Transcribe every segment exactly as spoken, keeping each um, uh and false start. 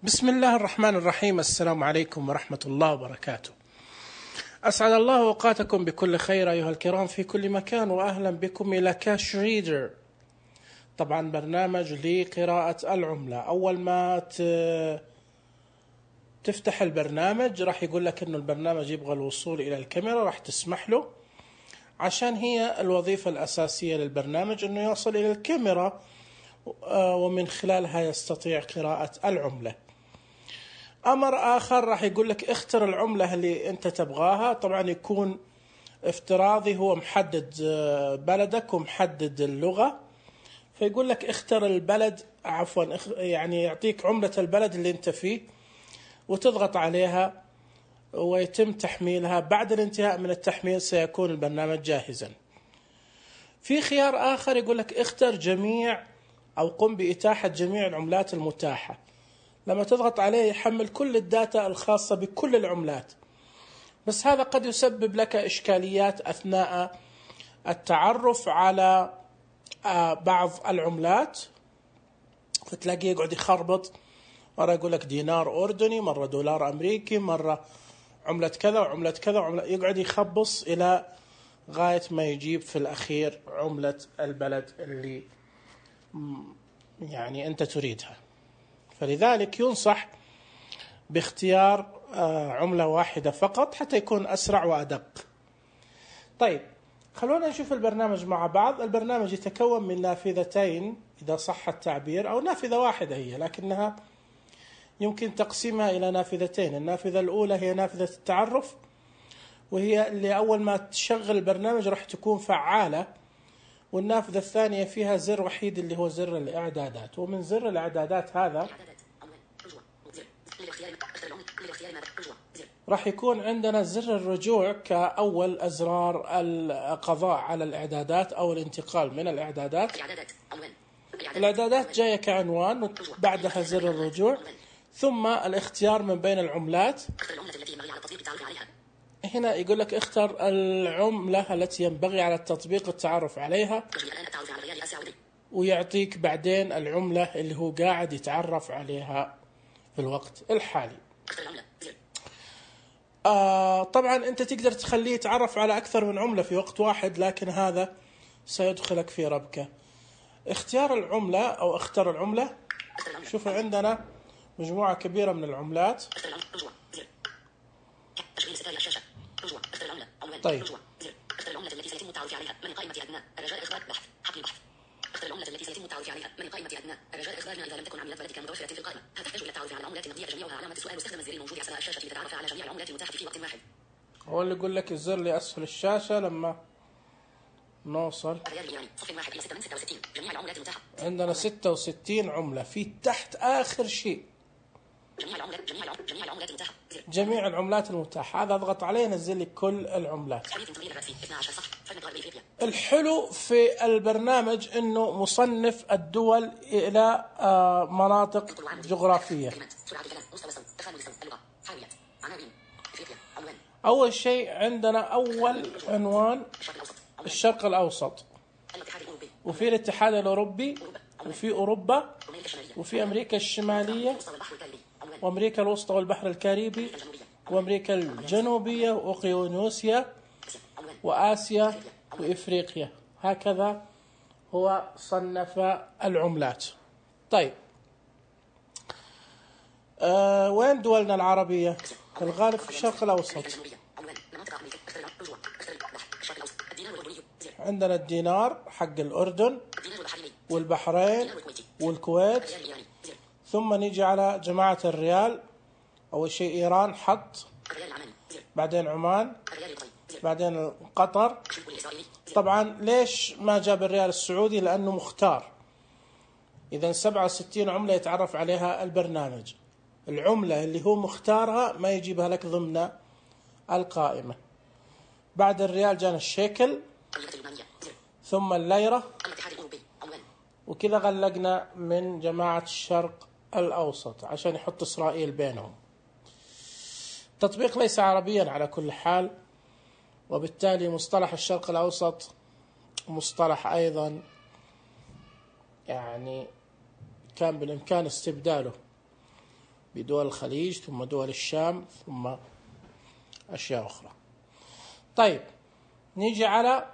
بسم الله الرحمن الرحيم. السلام عليكم ورحمة الله وبركاته. أسعد الله أوقاتكم بكل خير أيها الكرام في كل مكان، وأهلا بكم إلى كاش ريدر، طبعا برنامج لقراءة العملة. أول ما تفتح البرنامج راح يقول لك إنه البرنامج يبغى الوصول إلى الكاميرا، راح تسمح له عشان هي الوظيفة الأساسية للبرنامج إنه يوصل إلى الكاميرا ومن خلالها يستطيع قراءة العملة. أمر آخر راح يقول لك اختر العملة اللي أنت تبغاها، طبعا يكون افتراضي، هو محدد بلدك ومحدد اللغة، فيقول لك اختر البلد، عفوا يعني يعطيك عملة البلد اللي أنت فيه وتضغط عليها ويتم تحميلها. بعد الانتهاء من التحميل سيكون البرنامج جاهزا. في خيار آخر يقول لك اختر جميع أو قم بإتاحة جميع العملات المتاحة. لما تضغط عليه يحمل كل الداتا الخاصة بكل العملات، بس هذا قد يسبب لك إشكاليات أثناء التعرف على بعض العملات، فتلاقيه يقعد يخربط، مرة يقول لك دينار أردني، مرة دولار أمريكي، مرة عملة كذا وعملة كذا وعملة، يقعد يخبص إلى غاية ما يجيب في الأخير عملة البلد اللي يعني أنت تريدها. فلذلك ينصح باختيار عملة واحدة فقط حتى يكون أسرع وأدق. طيب خلونا نشوف البرنامج مع بعض. البرنامج يتكون من نافذتين إذا صح التعبير، أو نافذة واحدة هي، لكنها يمكن تقسيمها إلى نافذتين. النافذة الأولى هي نافذة التعرف، وهي اللي أول ما تشغل البرنامج راح تكون فعالة، والنافذة الثانية فيها زر وحيد اللي هو زر الإعدادات. ومن زر الإعدادات هذا راح يكون عندنا زر الرجوع كأول أزرار القضاء على الإعدادات أو الانتقال من الإعدادات. الإعدادات جاية كعنوان، وبعدها زر الرجوع، ثم الاختيار من بين العملات. هنا يقول لك اختر العملة التي ينبغي على التطبيق التعرف عليها، ويعطيك بعدين العملة اللي هو قاعد يتعرف عليها في الوقت الحالي. آه طبعا انت تقدر تخليه يتعرف على اكثر من عملة في وقت واحد، لكن هذا سيدخلك في ربكة. اختيار العملة او اختر العملة، شوفوا عندنا مجموعة كبيرة من العملات. طيب اختر العملة التي سيتم التعرف عليها من قائمة أدنى رجاء إخبار بحث حقل البحث. اختر العملة التي سيتم التعرف عليها من قائمة أدنى رجاء إخبارنا إذا لم تكن عملات بلدك متوفرة في القائمة. هل تحتاج إلى التعرف على العملات النقدية جميعها علامة السؤال؟ واستخدم الزر الموجود أسفل الشاشة لتتعرف على جميع العملات المتاحة في وقت واحد. هو اللي يقول لك الزر اللي أسفل الشاشة لما نوصل عندنا ستة وستين عملة في تحت آخر شيء جميع العملات جميع العملات جميع العملات المتاحة جميع العملات المتاحة. هذا اضغط عليه ينزل لي كل العملات. الحلو في البرنامج انه مصنف الدول الى مناطق جغرافية. اول شيء عندنا اول عنوان الشرق الاوسط، وفي الاتحاد الاوروبي، وفي اوروبا، وفي امريكا الشمالية، وأمريكا الوسطى والبحر الكاريبي، وأمريكا الجنوبية، وأوقيانوسيا، وآسيا، وإفريقيا. هكذا هو صنف العملات. طيب آه وين دولنا العربية؟ الغالب في الشرق الأوسط. عندنا الدينار حق الأردن والبحرين والكويت، ثم نيجي على جماعة الريال. أول شيء إيران حط، بعدين عمان، بعدين قطر. طبعا ليش ما جاب الريال السعودي؟ لأنه مختار. إذا سبعة وستين عملة يتعرف عليها البرنامج، العملة اللي هو مختارها ما يجيبها لك ضمن القائمة. بعد الريال جانا الشيكل، ثم الليرة، وكذا غلقنا من جماعة الشرق الأوسط عشان يحط إسرائيل بينهم. التطبيق ليس عربيا على كل حال، وبالتالي مصطلح الشرق الأوسط مصطلح أيضا يعني كان بالإمكان استبداله. بدول الخليج ثم دول الشام ثم أشياء أخرى. طيب نيجي على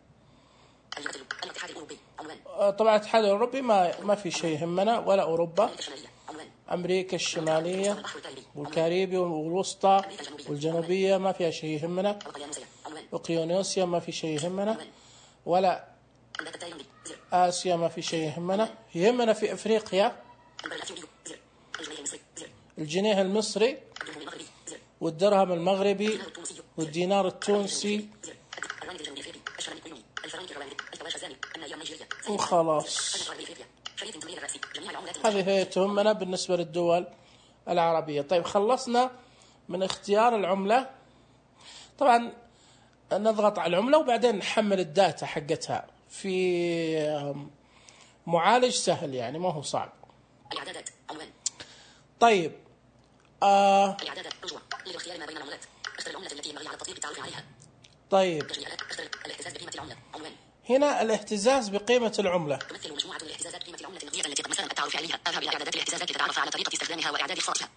طبعا الاتحاد الأوروبي ما ما في شيء يهمنا، ولا أوروبا، أمريكا الشمالية والكاريبي والوسطى والجنوبية ما فيها شيء يهمنا، أوقيانوسيا ما في شيء يهمنا، ولا آسيا ما في شيء يهمنا. يهمنا في أفريقيا الجنيه المصري والدرهم المغربي والدينار التونسي وخلاص. هذه هي تهمنا بالنسبة للدول العربية. طيب خلصنا من اختيار العملة. طبعا نضغط على العملة وبعدين نحمل الداتا حقتها في معالج سهل، يعني ما هو صعب. طيب آه للاختيار ما بين العملات اختر العملة التي ينبغي على التطبيق التعرف عليها. طيب الاهتزاز بقيمة العملة. هنا الاهتزاز بقيمة العملة تمثل مجموعة الاهتزازات قيمة العملة النقدية التي قد مثلا التعرف عليها. اذهب إلى إعدادات الاهتزازات لتتعرف على طريقة استخدامها وإعداد إخفاقها.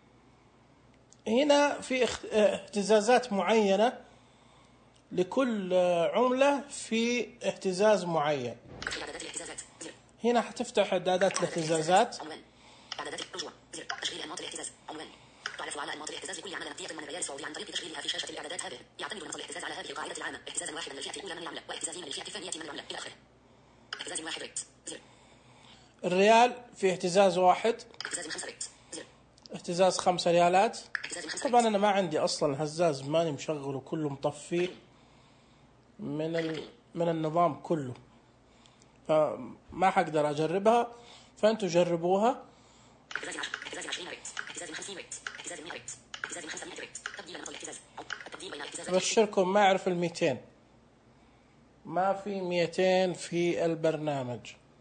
هنا في اهتزازات معينة لكل عملة في اهتزاز معين. هنا حتفتح إعدادات الاهتزازات. إعدادات الرجوع تشغيل أنماط الاهتزاز. عنوان تعرف على أنماط الاهتزاز لكل عملة نقدية من الريال السعودي عن طريق تشغيلها في شاشة الإعدادات. هذه يعتمد نمط الاهتزاز على هذه القاعدة العامة: اهتزازا واحدا للفئة الأولى من العملة، واهتزازين للفئة الثانية من العملة، إلى آخره. اهتزاز واحد ريت زر. الريال في اهتزاز واحد. اهتزاز خمسة ريت زر. اهتزاز خمسة ريالات. طبعا أنا ما عندي أصلا هزاز، ماني مشغله، كله مطفي من ال... من النظام كله، فما حقدر أجربها، فأنتوا جربوها. اهتزاز اهتزاز عشرين ريت، اهتزاز خمسين ريت، اهتزاز مئة ريت، اهتزاز خمسمئة ريت. تبديل نمط الاهتزاز. التبديل بين الاهتزازات. أبشركم ما أعرف المئتين، ما في مئتين في البرنامج.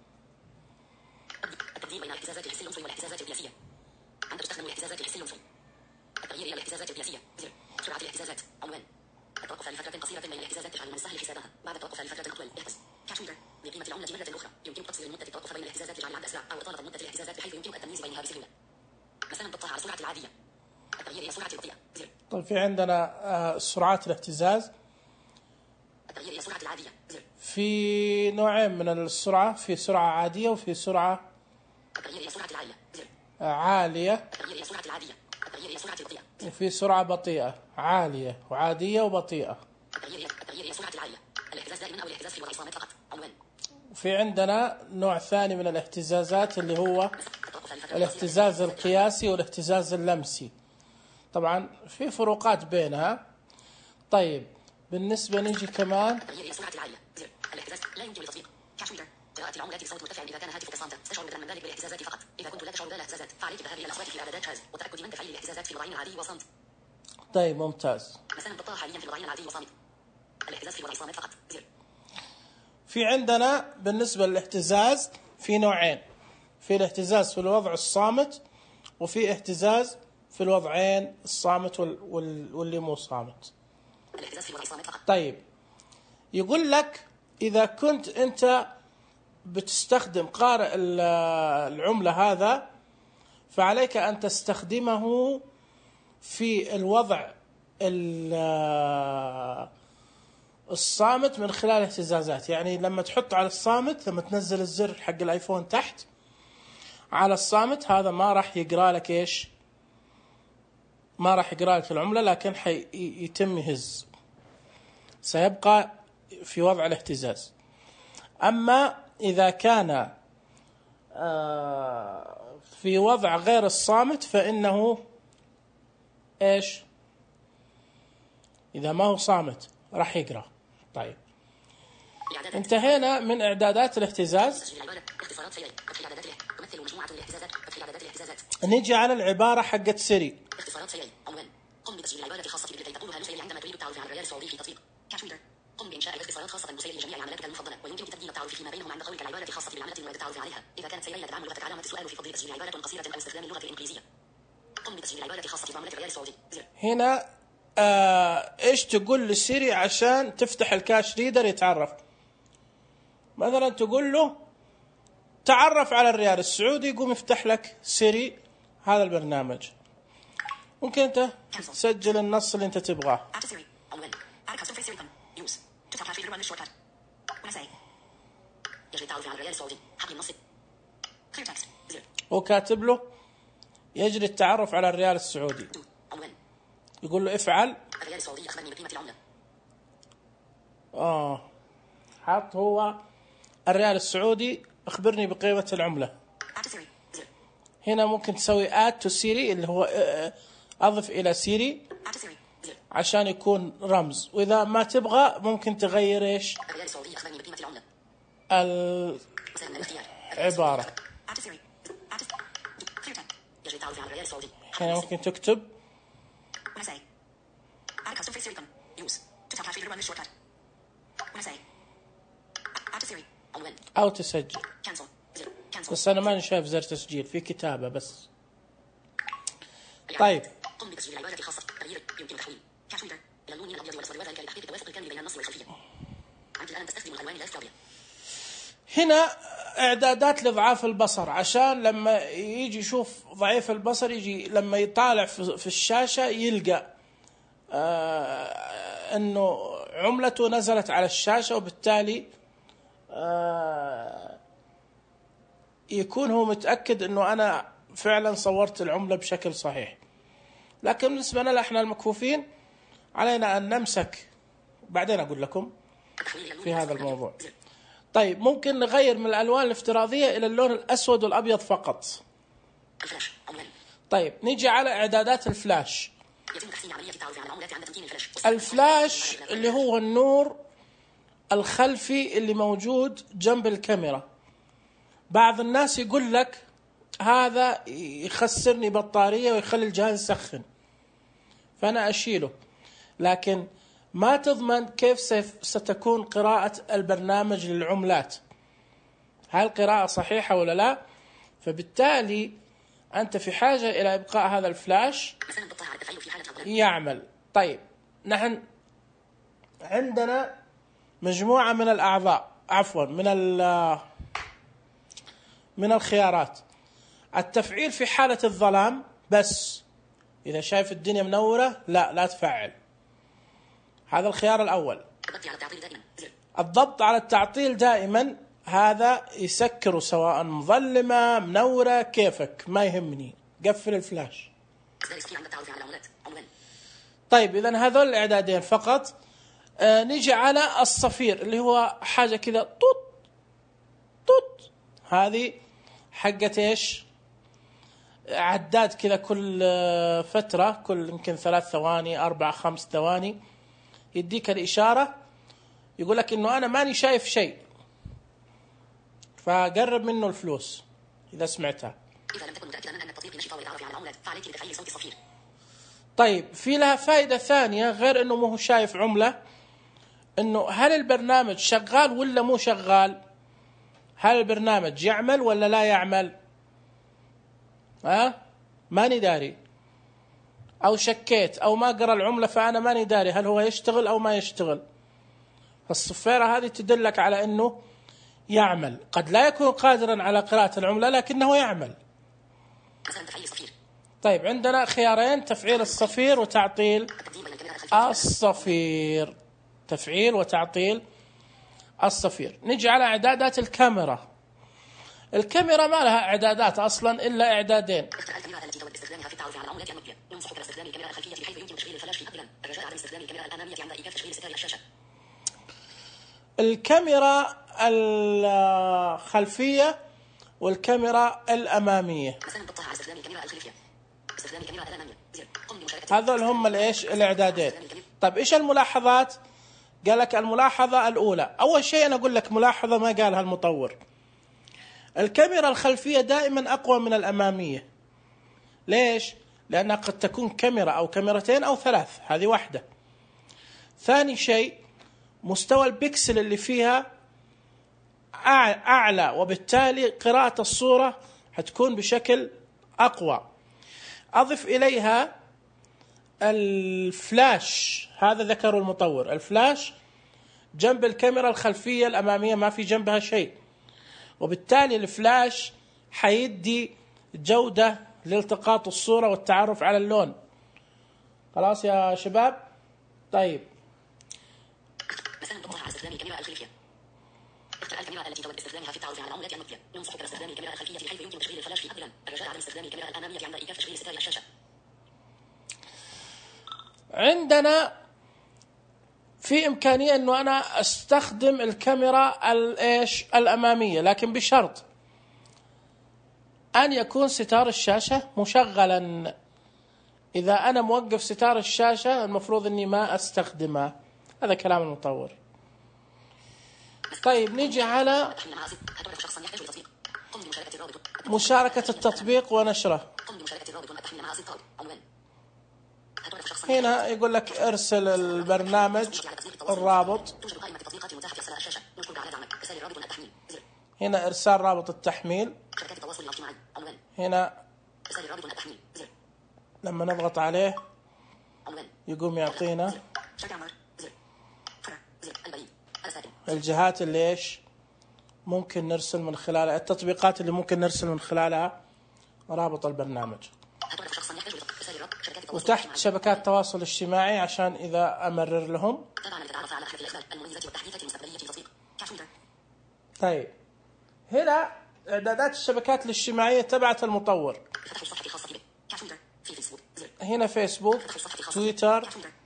التبديل بين الاهتزازات الحسي العنصري والاهتزازات القياسية. أنت تستخدم الاهتزازات الحسي العنصري. التغيير إلى الاهتزازات القياسية. زر. سرعة الاهتزازات. عنوان التوقف لفترة قصيرة بين الاهتزازات تجعل من السهل حسابها. بعد التوقف لفترة أطول اهتز كاشميتر بقيمة العملة مرة أخرى. يمكن تقصير مدة التوقف بين الاهتزازات لجعل العد أسرع، أو إطالة مدة الاهتزازات بحيث يمكنك التمييز بينها بسهولة. مثلا ضغطها على السرعة العادية. التغيير إلى سرعة البطيئة. زر. طيب في عندنا آه سرعات الاهتزاز. التغيير إلى سرعة العادية. زر. في نوعين من السرعة، في سرعة عادية وفي سرعة التغيير إلى سرعة العالية. زر. آه عالية. التغيير إلى سرعة العادية. التغيير إلى سرعة البطيئة. وفي سرعة بطيئة، عالية وعادية وبطيئة. التغيير التغيير إلى سرعة العالية. الاهتزاز دائما أو الاهتزاز في الوضع الصامت فقط. عنوان. وفي عندنا نوع ثاني من الاهتزازات اللي هو الاهتزاز القياسي والاهتزاز اللمسي. طبعا في فروقات بينها. طيب بالنسبة نيجي كمان التغيير إلى سرعة العالية. زر. الاهتزاز لا يمكن لتطبيق كاشميتر. قراءة العملات بصوت مرتفع إذا كان هاتفك صامتا. تشعر بدلا من ذلك بالاهتزازات فقط. إذا كنت لا تشعر بالاهتزازات فعليك الذهاب إلى الأصوات في إعدادات جهاز وتأكد من تفعيل الاهتزازات في الوضعين العادي وصامت. طيب ممتاز. مثلا ضبطها حاليا في الوضعين العادي وصامت. الاهتزاز في الوضع الصامت فقط. زر. في عندنا بالنسبة للاهتزاز في نوعين، في الاهتزاز في الوضع الصامت وفي اهتزاز في الوضعين الصامت وال... وال... واللي مو صامت. الاهتزاز في الوضع الصامت فقط. طيب يقول لك إذا كنت أنت بتستخدم قارئ العملة هذا فعليك أن تستخدمه في الوضع الصامت من خلال اهتزازات. يعني لما تحط على الصامت، لما تنزل الزر حق الايفون تحت على الصامت، هذا ما راح يقرأ لك ايش، ما راح يقرأ لك العملة، لكن حيتم يهز، سيبقى في وضع الاهتزاز. اما اذا كان في وضع غير الصامت فانه ايش، اذا ما هو صامت راح يقرأ. طيب انتهينا من اعدادات الاهتزاز. نيجي على العبارة حقت سيري. اختصارات سيري. عنوان قم بتسجيل العبارة الخاصة بك لكي تقولها لسيري عندما تريد التعرف عن الريال السعودي في تطبيق كاشميتر. قم بإنشاء اختصارات خاصة بسيري لجميع عملاتك المفضلة، ويمكنك تبديل التعرف فيما بينهم عند قولك العبارة الخاصة بالعملة المراد التعرف عليها. إذا كانت سيري لا تدعم لغتك علامة السؤال في فضل تسجيل عبارة قصيرة أو استخدام اللغة الإنجليزية. قم بتسجيل العبارة الخاصة بعملة الريال السعودي. زر. هنا آه ايش تقول لسيري عشان تفتح الكاش ريدر يتعرف؟ مثلا تقول له تعرف على الريال السعودي، يقوم يفتح لك سيري هذا البرنامج. ممكن أنت تسجل النص اللي أنت تبغاه. وكاتب له يجري التعرف على الريال السعودي، يقول له افعل. الريال السعودي أخبرني بقيمة العملة. آه حط هو الريال السعودي أخبرني بقيمة العملة. هنا ممكن تسوي add to Siri اللي هو أضف إلى سيري عشان يكون رمز، وإذا ما تبغى ممكن تغير إيش الريال السعودي أخبرني بقيمة العملة. العبارة. هنا ممكن تكتب أو تسجل، بس أنا ماني شايف زر تسجيل، في كتابة بس. طيب قم بتسجيل العبارة الخاصة. تغيير يمكن تحويل كتويتر إلى اللون الأبيض والأسود وذلك لتحقيق التوافق الكامل بين النص والخلفية. أنت الآن تستخدم الألوان الأفقارية. هنا إعدادات لضعاف البصر، عشان لما يجي يشوف ضعيف البصر يجي لما يطالع في الشاشة يلقى آه أنه عملته نزلت على الشاشة، وبالتالي آه يكون هو متأكد أنه أنا فعلا صورت العملة بشكل صحيح. لكن بالنسبة لنا احنا المكفوفين علينا أن نمسك، بعدين أقول لكم في هذا الموضوع. طيب ممكن نغير من الألوان الافتراضية إلى اللون الأسود والأبيض فقط. طيب نيجي على إعدادات الفلاش. الفلاش اللي هو النور الخلفي اللي موجود جنب الكاميرا. بعض الناس يقول لك هذا يخسرني بطارية ويخلي الجهاز يسخن، فأنا أشيله، لكن ما تضمن كيف ستكون قراءة البرنامج للعملات، هل قراءة صحيحة ولا لا؟ فبالتالي أنت في حاجة إلى إبقاء هذا الفلاش يعمل. طيب نحن عندنا مجموعة من الأعضاء عفوا من من الخيارات. التفعيل في حالة الظلام بس، إذا شايف الدنيا منورة لا لا تفعل، هذا الخيار الأول. الضبط على التعطيل دائما، هذا يسكره سواء مظلمة منورة كيفك ما يهمني، قفل الفلاش. طيب إذن هذول الإعدادين فقط. آه نيجي على الصفير اللي هو حاجة كذا طوط طوط، هذه حقت إيش عداد كذا كل فترة، كل يمكن ثلاث ثواني أربع خمس ثواني يديك الإشارة، يقول لك إنه أنا ماني شايف شيء، فقرب منه الفلوس إذا سمعتها. إذا لم تكن متأكدا من أن التطبيق نشط ويتعرف على العملات فعليك بتفعيل صوت الصفير. طيب في لها فائدة ثانية غير إنه مو شايف عملة، إنه هل البرنامج شغال ولا مو شغال؟ هل البرنامج يعمل ولا لا يعمل؟ ها ماني داري، أو شكيت أو ما قرأ العملة فأنا ماني داري هل هو يشتغل أو ما يشتغل. فالصفيرة هذه تدلك على أنه يعمل، قد لا يكون قادرا على قراءة العملة لكنه يعمل. طيب عندنا خيارين، تفعيل الصفير وتعطيل الصفير، تفعيل وتعطيل الصفير. نجي على إعدادات الكاميرا. الكاميرا ما لها إعدادات أصلا إلا إعدادين. الكاميرا الخلفية والكاميرا الأمامية، هذول هم الإيش الإعدادين. طيب إيش الملاحظات؟ قال لك الملاحظة الأولى، أول شيء أنا أقول لك ملاحظة ما قالها المطور، الكاميرا الخلفية دائما أقوى من الأمامية. ليش؟ لأنها قد تكون كاميرا أو كاميرتين أو ثلاث، هذه واحدة. ثاني شيء مستوى البكسل اللي فيها أعلى، وبالتالي قراءة الصورة هتكون بشكل أقوى. أضف إليها الفلاش، هذا ذكر المطور، الفلاش جنب الكاميرا الخلفية الأمامية ما في جنبها شيء، وبالتالي الفلاش حيدي جودة لالتقاط الصورة والتعرف على اللون. خلاص يا شباب؟ طيب مسألة توضح على استخدام الكاميرا الخلفية. اختر الكاميرا التي تود استخدامها في التعرف على العملات المطفية. ينصحك باستخدام الكاميرا الخلفية بحيث يمكن تشغيل الفلاش في أفضل. الرجاء عدم استخدام الكاميرا الأمامية عند إيقاف تشغيل ستار الشاشة. عندنا في إمكانية إنه أنا أستخدم الكاميرا الإيش الأمامية، لكن بشرط أن يكون ستار الشاشة مشغلا. إذا أنا موقف ستار الشاشة المفروض إني ما أستخدمه. هذا كلام المطور. طيب نيجي على مشاركة التطبيق ونشره. هنا يقول لك ارسل البرنامج الرابط. هنا ارسال رابط التحميل. هنا لما نضغط عليه يقوم يعطينا الجهات اللي ايش ممكن نرسل من خلالها، التطبيقات اللي ممكن نرسل من خلالها رابط البرنامج. وتحت شبكات التواصل الاجتماعي عشان إذا أمرر لهم. طيب هنا إعدادات الشبكات الاجتماعية تبعت المطور. هنا فيسبوك، تويتر.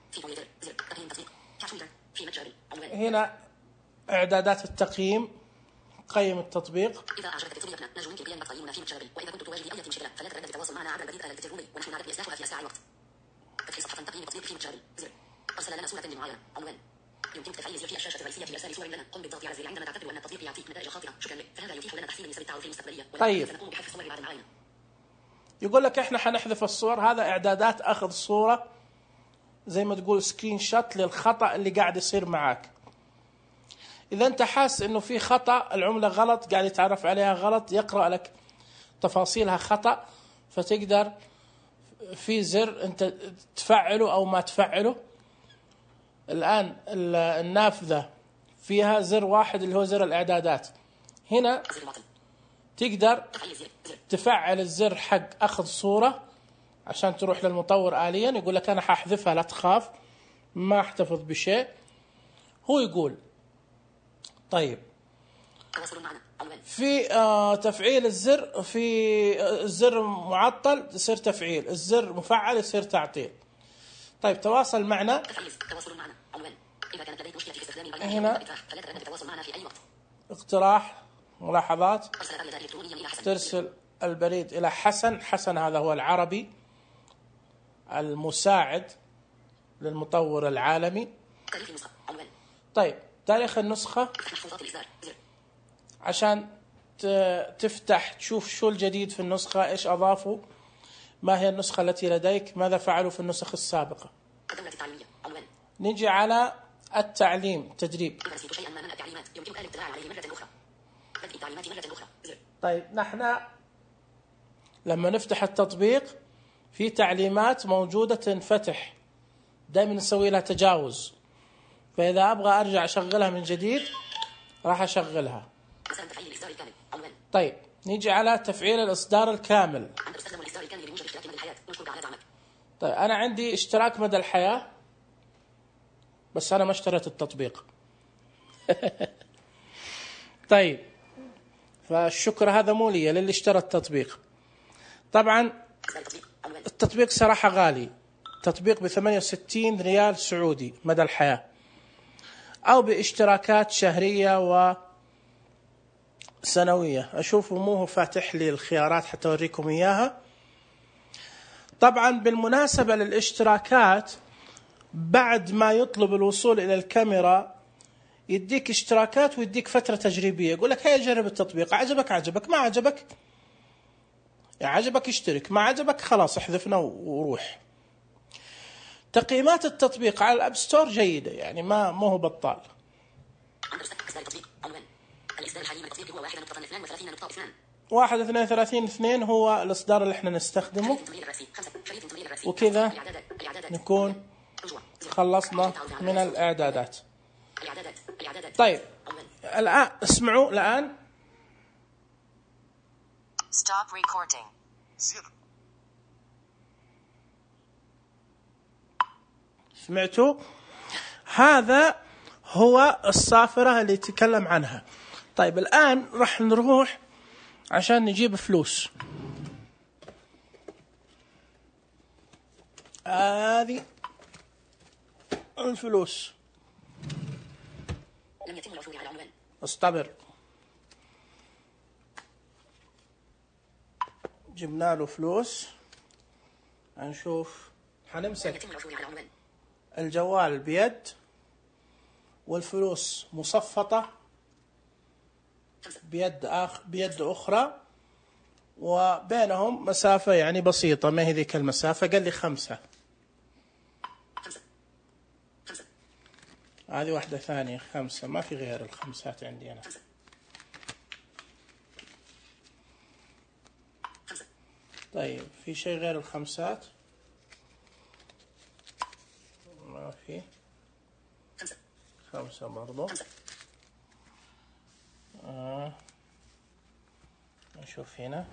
هنا إعدادات التقييم، قيم التطبيق. إذا أعجبك تطبيقنا نرجو منك بأن تقيمنا في متجر. وإذا كنت تواجه أي مشكلة فلا تردد التواصل معنا عبر البريد الإلكتروني ونحن نعرف إصلاحها في أسرع وقت. تدخل صفحة تقييم التطبيق في متجر. زر. أرسل لنا صورة معينة. عنوان. يمكنك تفعيل زر في الشاشة الرئيسية لإرسال صور لنا. قم بالضغط على الزر عندما تعتبر أن التطبيق يعطيك نتائج خاطئة. شكرا لك. فهذا يتيح لنا تحسين نسب التعرف المستقبلية. طيب. سنقوم بحذف الصور بعد معاينة. يقول لك احنا حنحذف الصور. هذا اعدادات اخذ صورة زي ما تقول سكرين شوت للخطأ اللي قاعد يصير معك. اذا انت حاس انه في خطأ، العملة غلط، قاعد يتعرف عليها غلط، يقرأ لك تفاصيلها خطأ، فتقدر في زر انت تفعله او ما تفعله. الان النافذة فيها زر واحد اللي هو زر الاعدادات. هنا تقدر تفعل الزر حق أخذ صورة عشان تروح للمطور آليا. يقول لك أنا ححذفها لا تخاف، ما احتفظ بشيء. هو يقول طيب في آه تفعيل الزر، في آه الزر معطل يصير تفعيل، الزر مفعل يصير تعطيل. طيب تواصل معنا. تواصل معنا. إذا كانت لديك مشكلة في استخدام هنا فلا تردد التواصل معنا في أي وقت. اقتراح، ملاحظات. ترسل البريد إلى حسن. حسن هذا هو العربي المساعد للمطور العالمي. طيب تاريخ النسخة عشان تفتح تشوف شو الجديد في النسخة، إيش أضافوا، ما هي النسخة التي لديك، ماذا فعلوا في النسخ السابقة. نجي على التعليم تدريب. طيب نحن لما نفتح التطبيق في تعليمات موجودة تنفتح، دائما نسوي لها تجاوز، فإذا أبغى أرجع أشغلها من جديد راح أشغلها. طيب نيجي على تفعيل الإصدار الكامل. طيب أنا عندي اشتراك مدى الحياة بس أنا ما اشتريت التطبيق. طيب فالشكر هذا مو لي، للي اشترى التطبيق. طبعا التطبيق صراحة غالي، تطبيق بثمانية وستين ريال سعودي مدى الحياة، أو باشتراكات شهرية وسنوية. أشوفه مو هو فاتح لي الخيارات حتى أوريكم إياها. طبعا بالمناسبة للاشتراكات بعد ما يطلب الوصول إلى الكاميرا يديك اشتراكات ويديك فترة تجريبية. يقول لك هيا جرب التطبيق، عجبك عجبك، ما عجبك يعني عجبك اشترك، ما عجبك خلاص احذفنا وروح. تقييمات التطبيق على الأب ستور جيدة، يعني ما ما هو بطال. واحد اثنين ثلاثين اثنين هو الإصدار اللي احنا نستخدمه. وكذا نكون خلصنا من الإعدادات. طيب الآن اسمعوا الآن. Stop recording. سمعتوا؟ هذا هو الصافرة اللي يتكلم عنها. طيب الآن راح نروح عشان نجيب فلوس. هذه الفلوس. لم يتم العثور على عنوان. اصطبر. جبنا له فلوس. هنشوف. حنمسك لم يتم العثور على عنوان. الجوال بيد والفلوس مصفطة بيد آخ بيد أخرى، وبينهم مسافة يعني بسيطة، ما هي ذيك المسافة. قال لي خمسة. خمسة. خمسة. هذه واحدة ثانية خمسة، ما في غير الخمسات عندي أنا. خمسة. خمسة. طيب في شيء غير الخمسات؟ ما في. خمسة. خمسة برضو. خمسة. آه. نشوف هنا.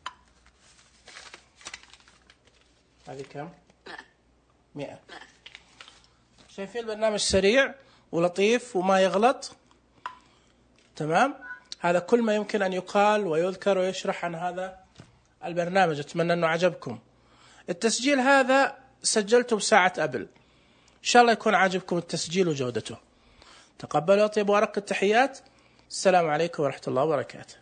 هذه كم؟ مائة. مئة. مائة. شايفين البرنامج سريع ولطيف وما يغلط. تمام. هذا كل ما يمكن أن يقال ويذكر ويشرح عن هذا البرنامج. أتمنى أنه عجبكم. التسجيل هذا سجلته بساعة أبل. إن شاء الله يكون عاجبكم التسجيل وجودته. تقبلوا أطيب وأرق التحيات. السلام عليكم ورحمة الله وبركاته.